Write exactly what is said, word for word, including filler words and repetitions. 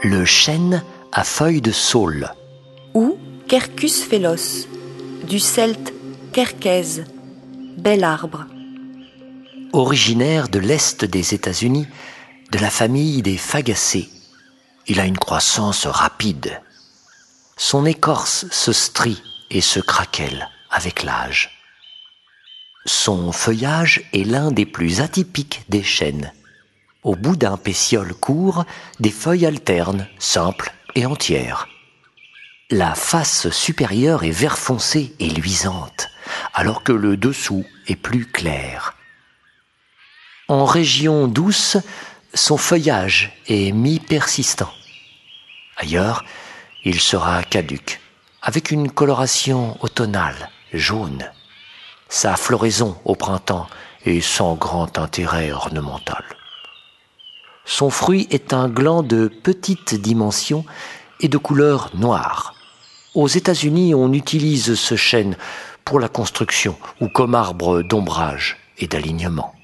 le chêne à feuilles de saule. Ou Quercus phellos, du celte querquèse, bel arbre. Originaire de l'Est des États-Unis, de la famille des fagacées, il a une croissance rapide. Son écorce se strie et se craquelle avec l'âge. Son feuillage est l'un des plus atypiques des chênes. Au bout d'un pétiole court, des feuilles alternent, simples et entières. La face supérieure est vert foncé et luisante, alors que le dessous est plus clair. En région douce, son feuillage est mi-persistant. Ailleurs, il sera caduc, avec une coloration automnale, jaune. Sa floraison au printemps est sans grand intérêt ornemental. Son fruit est un gland de petite dimension et de couleur noire. Aux États-Unis, on utilise ce chêne pour la construction ou comme arbre d'ombrage et d'alignement.